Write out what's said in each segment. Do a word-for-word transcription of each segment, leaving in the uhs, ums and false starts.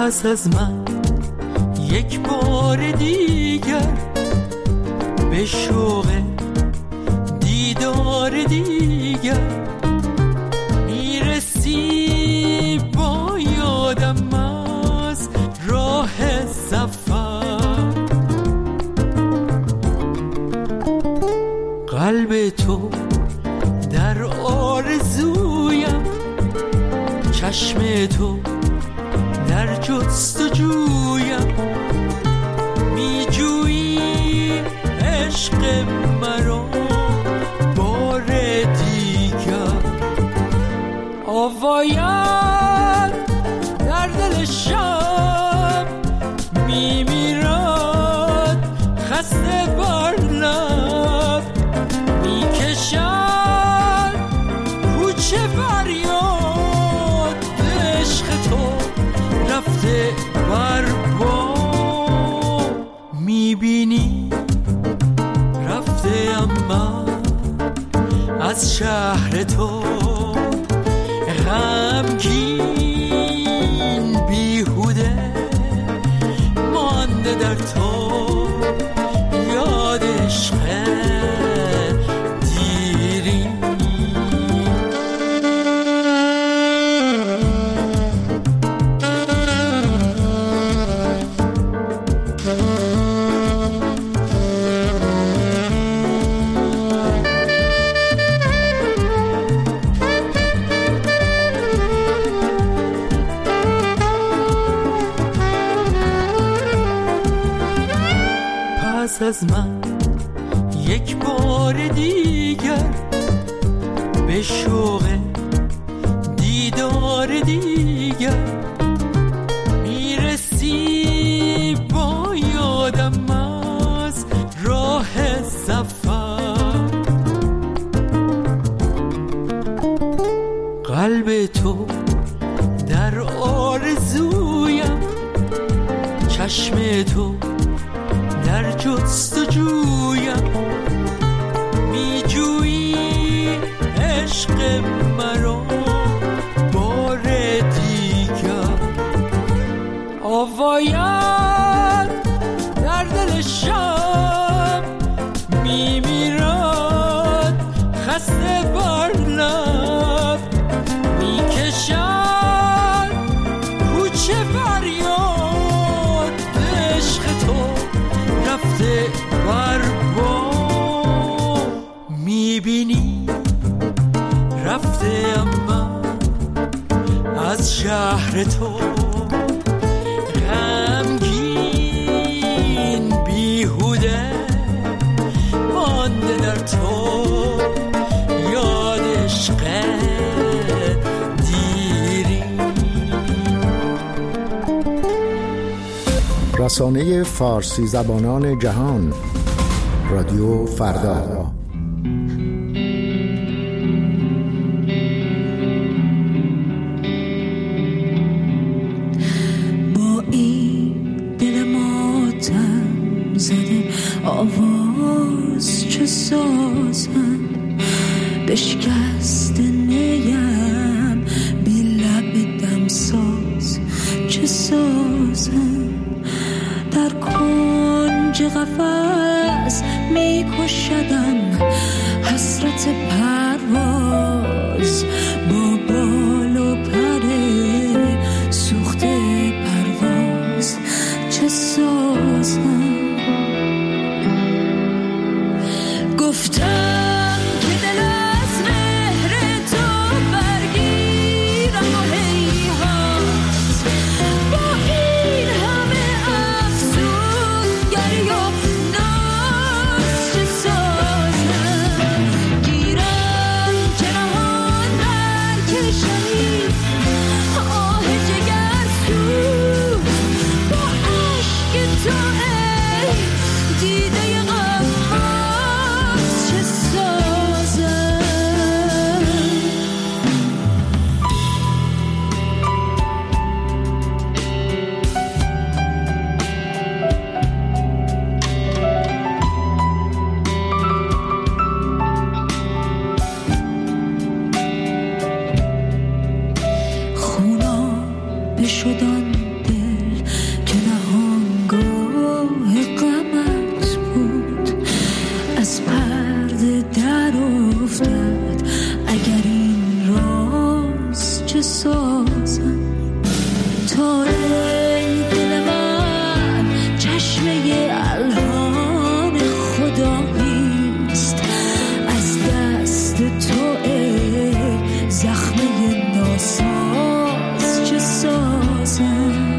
پس از من یک بار دیگر به شوق دیدار دیگر میرسی با یادم از راه سفر. قلب تو در آرزویم، چشم تو در جستجویم، میجویی عشق مرا بار دیگر. آوایم در دل شب میمیرد خسته بر لب، میکشد کوچه فریاد عشق تو رفته بر بام. میبینی رفته اما از شهر تو غمگین بیهوده مانده در تو یاد عشق دیری. پس از من یک بار دیگر به شوق دیدار دیگر میرسی با یادم از راه سفر. قلب تو در آرزویم، چشم تو در جستجویم، میجویی عشق مرا بار دیگر. آوایم در دل شب میمیرد خسته بر لب، میکشد کوچه فریاد عشق تو رفته بر بام. میبینی رفته اما از شهر تو غمگین بیهوده مانده در تو یاد عشق دیری. رسانه فارسی زبانان جهان، رادیو فردا. با این دل ماتم زده آواز چه سازم، بشکست نیم بی لب دمساز چه سازم. در کنج قفس میکشدم حسرت پرواز، با بال و پر سوخته پرواز چه سازم. گفتم که دل از مهر تو برگیرم و هیهات، با این همه افسونگری و ناز چه سازم. گیرم که نهان برکشمی آه جگرسوز، با عشق تو ای دیده غماز چه از پرده در افتاد. اگر این راز چه سازم تا ای دل من چشمه الهام خداییست. از دست تو ای زخمه ناساز چه سازم.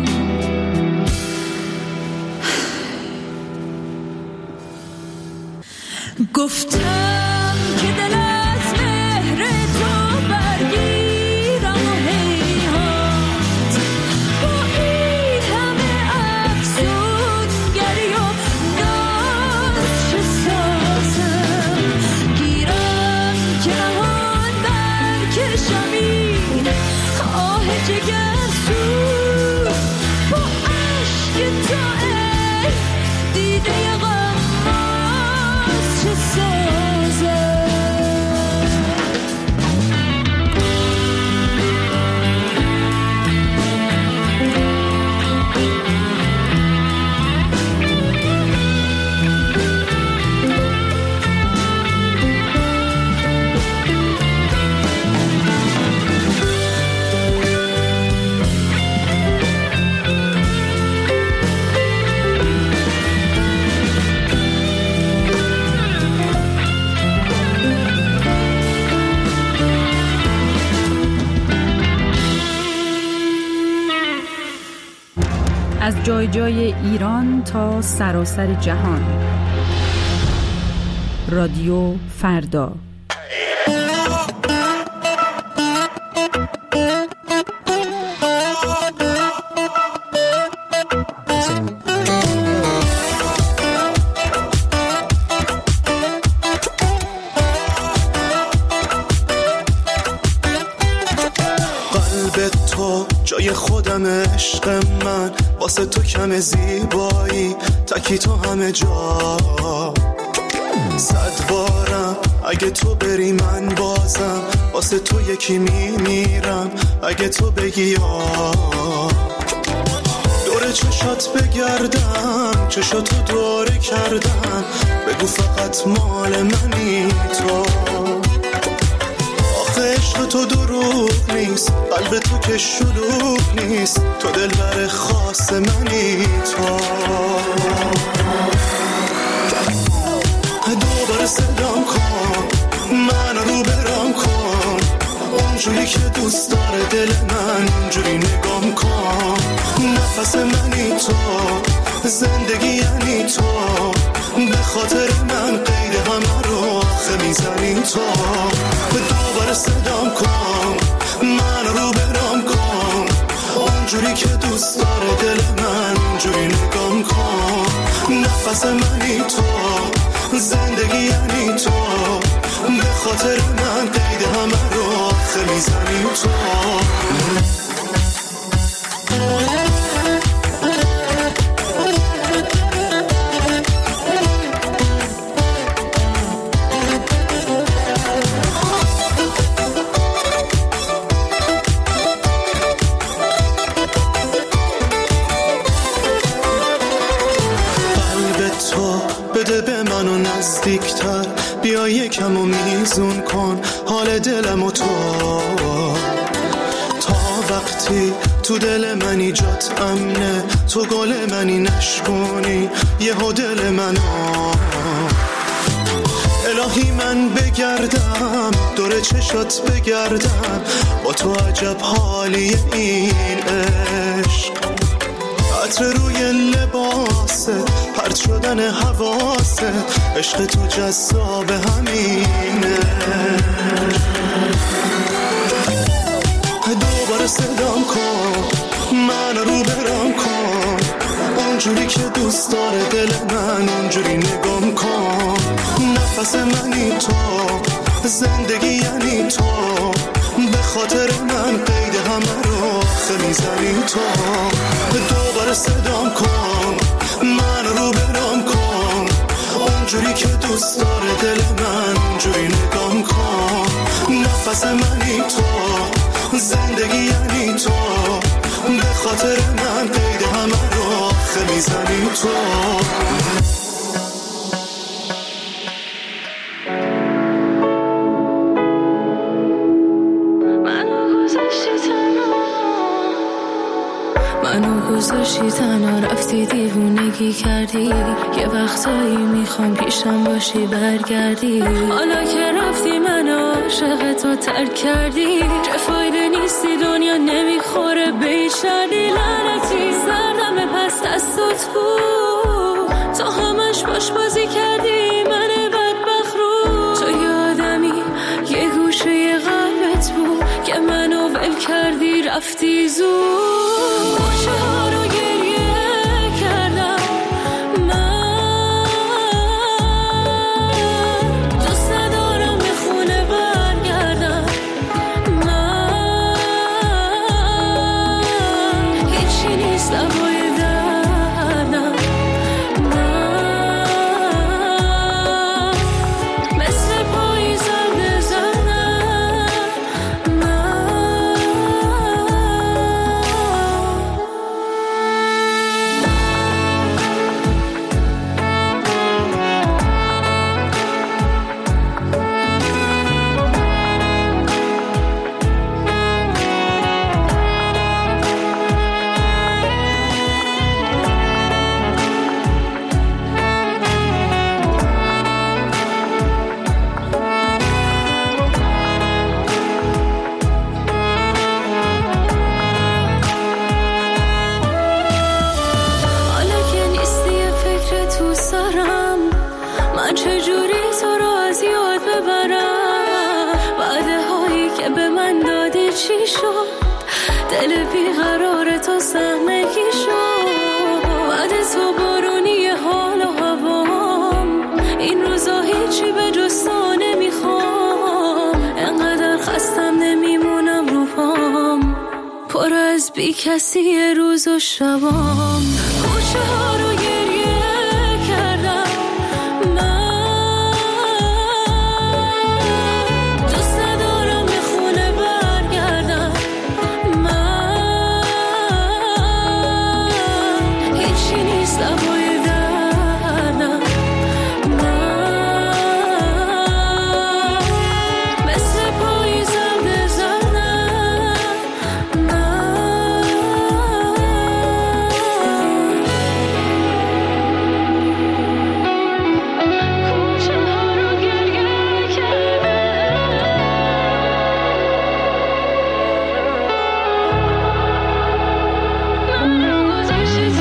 گفتم که دل از مهر تو برگیرم و هیهات با این همه افسونگری و ناز چه سازم. گیرم که نهان برکشم این آه جگرسوز با عشق تو ای دیده غماز چه سازم. از جای جای ایران تا سراسر جهان. رادیو فردا. قلب تو جای خودم عشق من، واسه تو کم زیبایی تکی تو همه جا. صد بارم اگه تو بری من بازم واسه تو یکی میمیرم اگه تو بگی یا. دور چشات بگردم چشاتو دوره کردم بگو فقط مال منی تو. عشق تو دروغ نیست، قلب تو که شلوغ نیست، تو دلبر خاص منی تو. دوباره صدام کن من رو برام کن، اونجوری که دوست داره دل من اونجوری نگام کن. نفس منی تو، زندگی یعنی تو، به خاطر من قید همه رو آخه میزنی تو. دوباره صدام کن من رو برام کن، اونجوری که دوست داره دل من اونجوری نگام کن. نفس منی تو، زندگی یعنی تو، به خاطر من قید همه رو آخه میزنی تو. بده به منو نزدیکتر، بیا یکم و میزون کن حال دلم و تو. تا وقتی تو دل منی جات امنه، تو گل منی نشکنی یهو دل منو. الهی من بگردم دور چشات بگردم، با تو عجب حالی این عشق. عطر روی لباسه پرت شدن حواسه، عشق تو جذاب همینه. دوباره صدام کن من رو برام کن، اونجوری که دوست داره دل من اونجوری نگام کن. نفس منی تو، زندگی یعنی تو، به خاطر من قید همه رو آخه میزنی تو. دوباره صدام کن من رو برام کن، اونجوری که دوست داره دل من اونجوری نگام کن. نفس منی تو، زندگی یعنی تو، به خاطر من قید همه رو آخه میزنی تو. گذاشتی تنها رفتی دیوونگی کردی، یه وقتایی میخوام پیشم باشی برگردی. حالا که رفتی من عاشق تو ترک کردی، چه فایده نیستی دنیا نمیخوره بیشردی. لعنتی سردم پس دستت بود، تو همش باش بازی کردی من بدبخت رو. تو یادمی یه گوشه یه قلبت بود که منو ول کردی رفتی زود. کوچه ها رو گریه کردم من، دوست ندارم به خونه برگردم من. هیچی نیست لبای دردم من، مثل پاییزم بزنم من. حالا که نیستی یه فکر تو سرم، من چجوری تو رو از یاد ببرم؟ وعده هایی که به من دادی چی شد؟ دل بیقرار تو سهمگی شد. بعد تو بارونی حال و هوام، این روزا هیچی به جز تو نمیخوام. انقدر خستم نمیمونم رو پام، پر از بی کسی روز و شبام. کوچه ها رو گریه کردم من، دوست ندارم به خونه برگردم من. هیچی نیست لبای دردم من، مثل پاییزم بزنم من. کوچه ها رو گریه کردم من، گذاشتی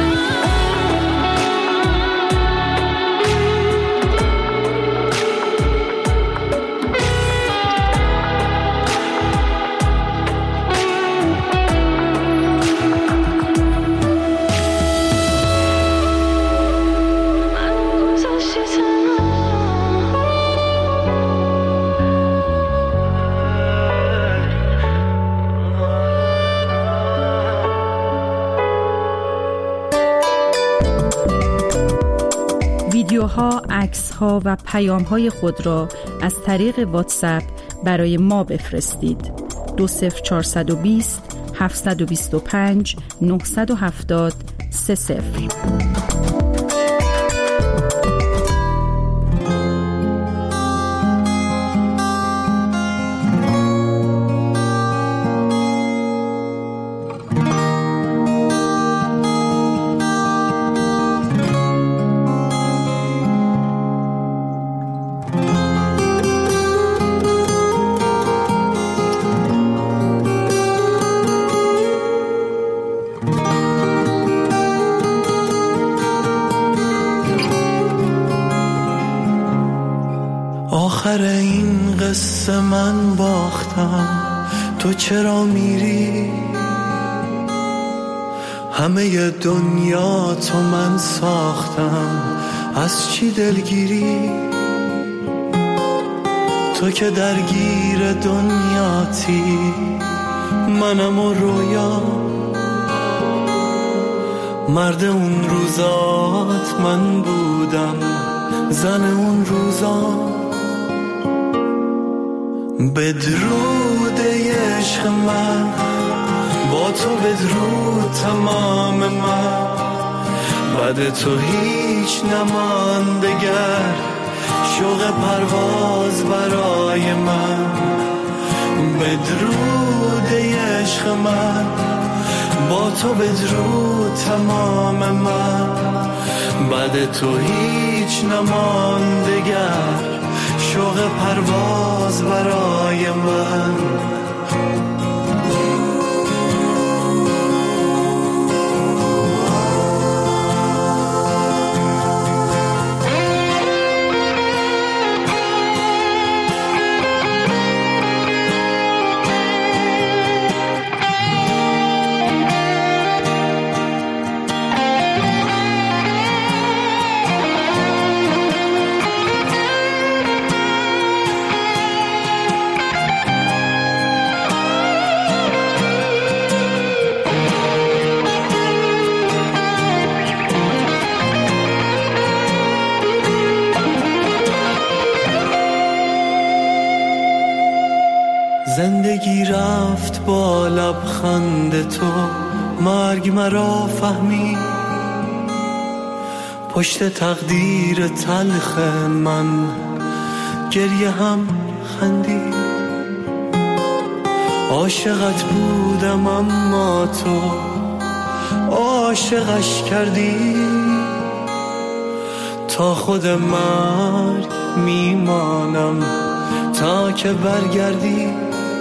ویدیوها، عکس‌ها و پیام‌های خود را از طریق واتساپ برای ما بفرستید. دو صفر چهارصد و بیست هفتصد و بیست و پنج نهصد و هفتاد سه صفر. آخر این قصه من باختم، تو چرا میری؟ همه دنیا تو من ساختم، از چی دلگیری؟ تو که درگیر دنیاتی، منم و رویا. مرد اون روزات من بودم، زن اون روزا. بدرود عشق من، با تو بدرود تمام من. بعد تو هیچ نمان دگر، شوق پرواز برای من. بدرود عشق من، با تو بدرود تمام من، بعد تو هیچ نماندگر، شوق پرواز برای من. زندگی رفت با لبخند تو، مرگ مرا فهمی، پشت تقدیر تلخ من گریه هم خندی. عاشقت بودم اما تو عاشقش کردی، تا خود مرگ میمانم تا که برگردی.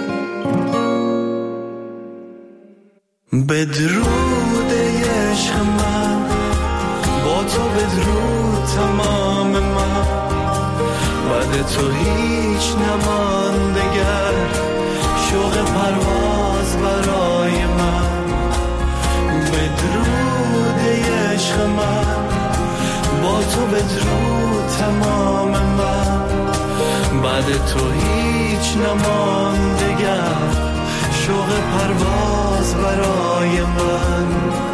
بدرود عشق من، با تو بدرود تمام من، بعد تو هیچ نماندگر، شوق پرواز برای من. بدرود عشق من، با تو بدرود تمام من، بعد تو هیچ نماندگر، شوق پرواز برای من.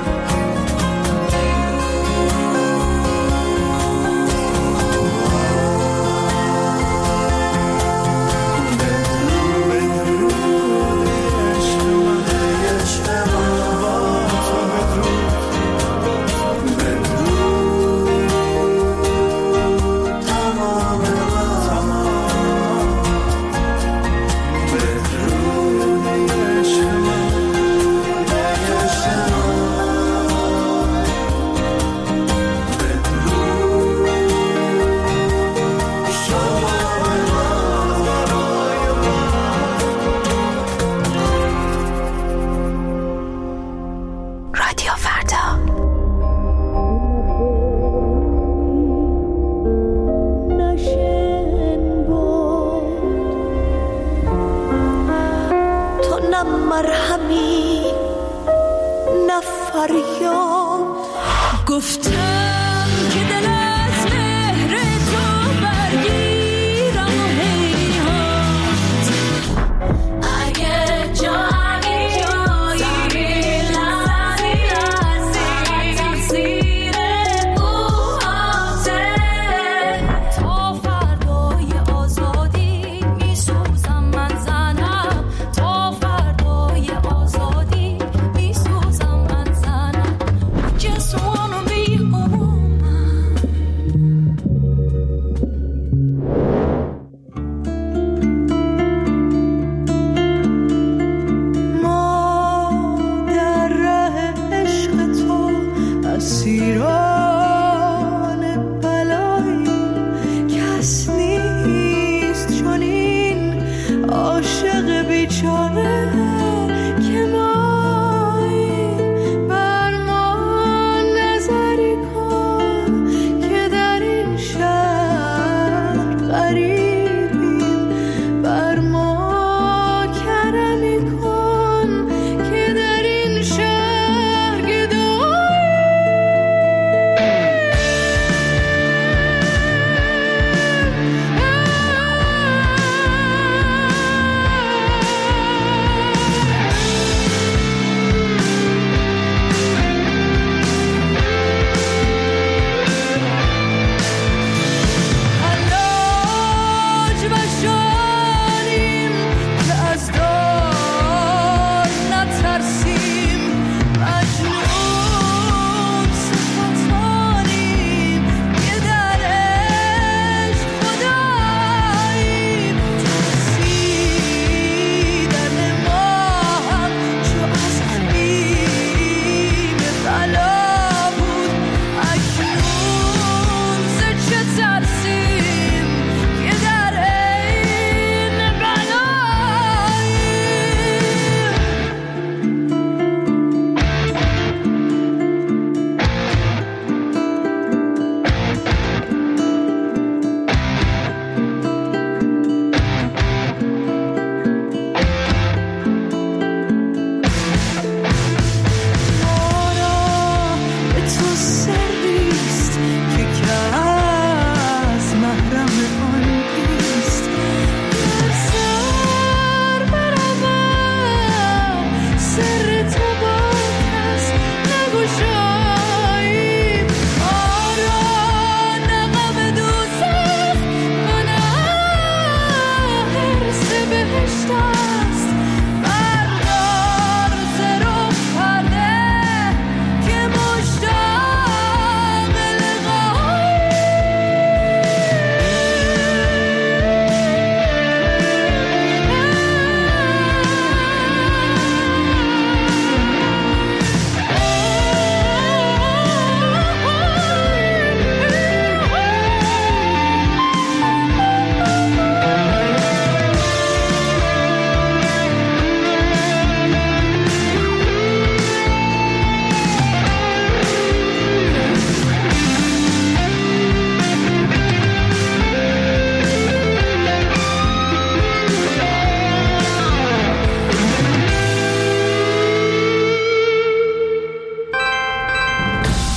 گفتم که دل از مهر تو برگیرم و هیهات، اگه جایی جایی لحظی لحظی تقصیر اوهاته، تا فردای آزادی میسوزم من زنم، تا فردای آزادی میسوزم من زنم. Just wanna be home.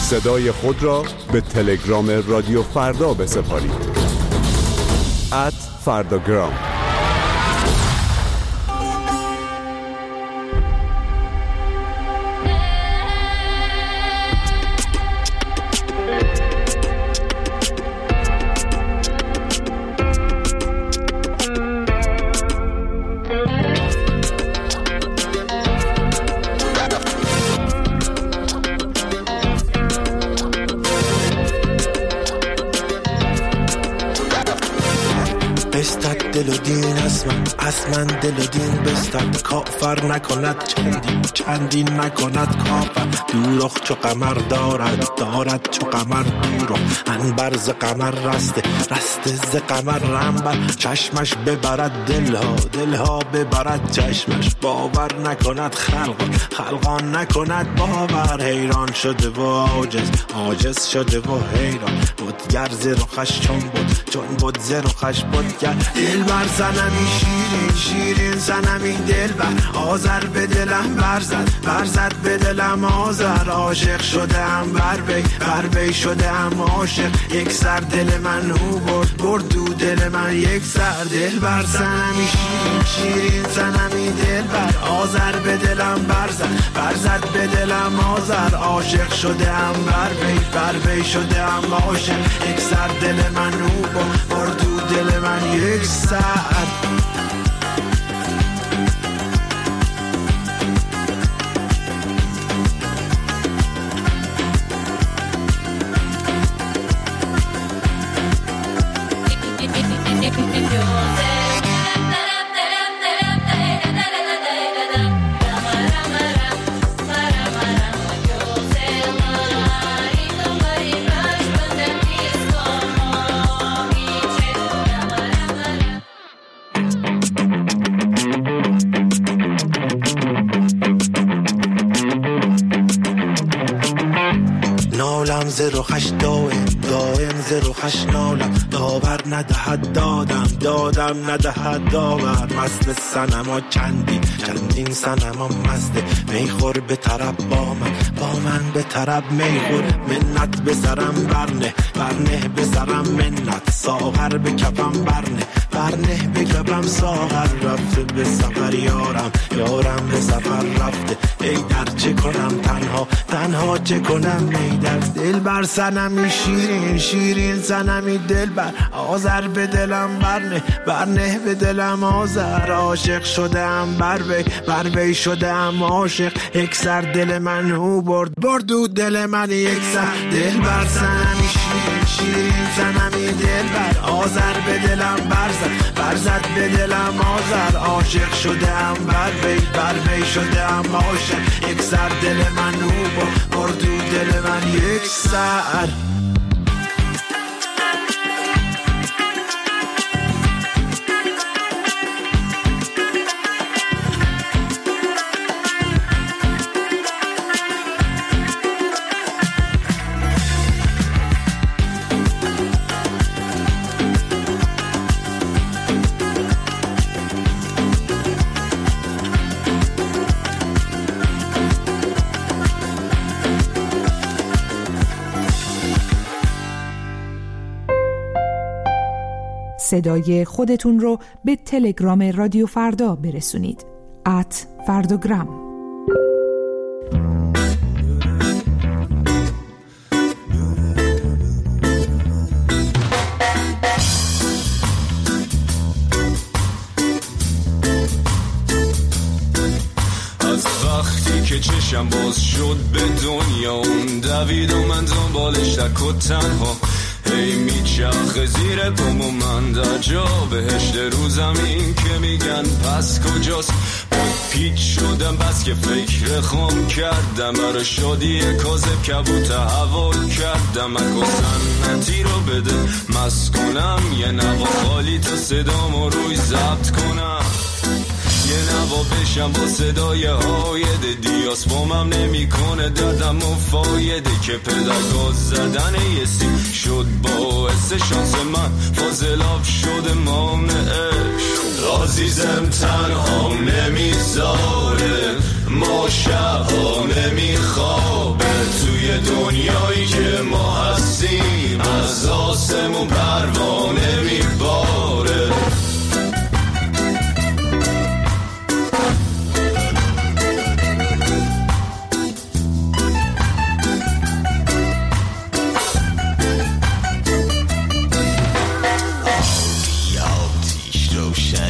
صدای خود را به تلگرام رادیو فردا بسپارید. ات فرداگرام. بستد دل و دین از من از من دل و دین بستد کافر نکند چندین چندین نکند کافر دوروخ چو قمر دارد دارد چو قمر دوروخ انبر ز قمر رسته رسته ز قمر رنبر چشمش ببرد دلها دلها ببرد چشمش باور نکند خلقان خلقان نکند باور حیران شده و عاجز عاجز شده و حیران بودگر ز رخش چون بود چون بود ز رخش بودگر دل بر زنمی شیرین شیرین زنمی دل بر آذر به دلم برزد برزد به دلم آذر عاشق شدم بر بی بر بی شدم عاشق یک سر دل من او برد برد دو دل من یک سر دل بر زنمی شیرین شیرین زنمی دل بر آذر به دلم برزد برزد به دلم آذر عاشق شدم بر بی بر بی شدم عاشق یک سر دل من او برد برد دو دل من یک سر نالم ز رخش دائم دائم ز رخش نالم داور ندهد دادم دادم ندهد داور مست صنما چندین چندین صنما مسته میخور به طرب با من با من به طرب میخور منت به سرم برنه برنه به سرم منت ساغر به کفم برنه برنه به کفم ساغر رفته به سفر یارم یارم به سفر رفته ای در چه کنم تنها تنها چه کنم ای در دل بر سنمی شیرین شیرین سنمی دل بر آذر به دلم برنه برنه به دلم آذر عاشق شدم بر وی بر وی شدم عاشق یک سر دل من او برد برد و دل من یک سر دل بر سنمی شیرین شیرین سنمی دل بر آذر به دلم برزد برزد به دلم آذر عاشق شدم بر وی بر وی شدم عاشق یک سر دل من او برد برد و دل من یک سر صدای خودتون رو به تلگرام رادیو فردا برسونید. ات فرداگرام. از وقتی که چشم باز شد به دنیا اون دوید و من دنبالش تک و تنها هی میچرخه زیر پام و من در جا بهشت رو زمین که میگن پس کجاست باید پیچ شدم بس که فکر خام کردم برای شادی کاذب کبوت حوال کردم اکو سنتی رو بده مست کنم یه نوا خالی تا صدامو روی ضبط کنم یه نوا بشم با صدای هایده دیاس بامم نمی کنه دردم و فایده که پدر گاز زدن یه سی شد باعث شانس من فاضلاب شده مانعش عزیزم تنها نمیذاره ما شبها نمیخوابه توی دنیایی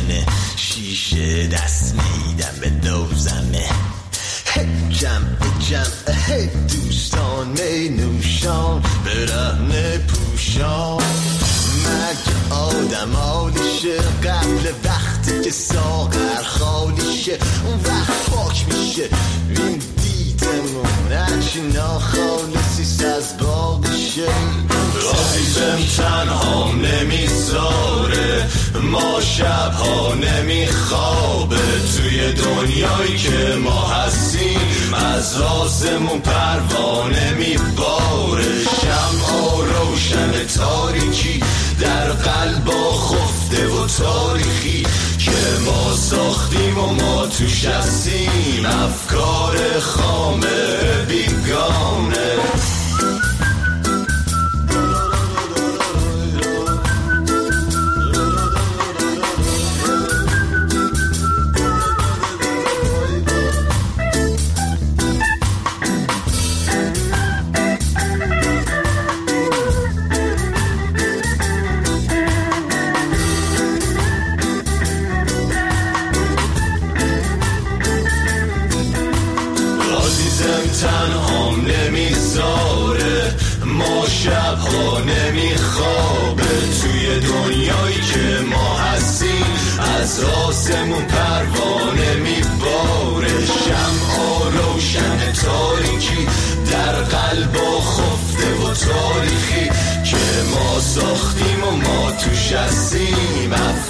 روشنه، شیشه دست میدم به دوزنه. جمع جمع هی دوستان می نوشان، برهنه پوشان. مگه آدم حالیشه قبل وقتی که ساغر خالیشه، اون وقت پاک میشه این دیدمون هرچی ناخالصیست از باقیشه. عزیزم تنها نمیذاره، ما شبها نمیخوابه، توی دنیایی که ما هستیم از آسمون پروانه میباره. شمعا روشن تاریکی در قلبا خفته و تاریخی که ما ساختیم و ما توش هستیم، افکار خامه بیگانه. تنهام نمیذاره، ما شبها نمیخوابه، توی دنیایی که ما هستیم از آسمون پروانه میباره. شمعا روشن تاریکی در قلبا خفته و تاریخی که ما ساختیم و ما توش هستیم.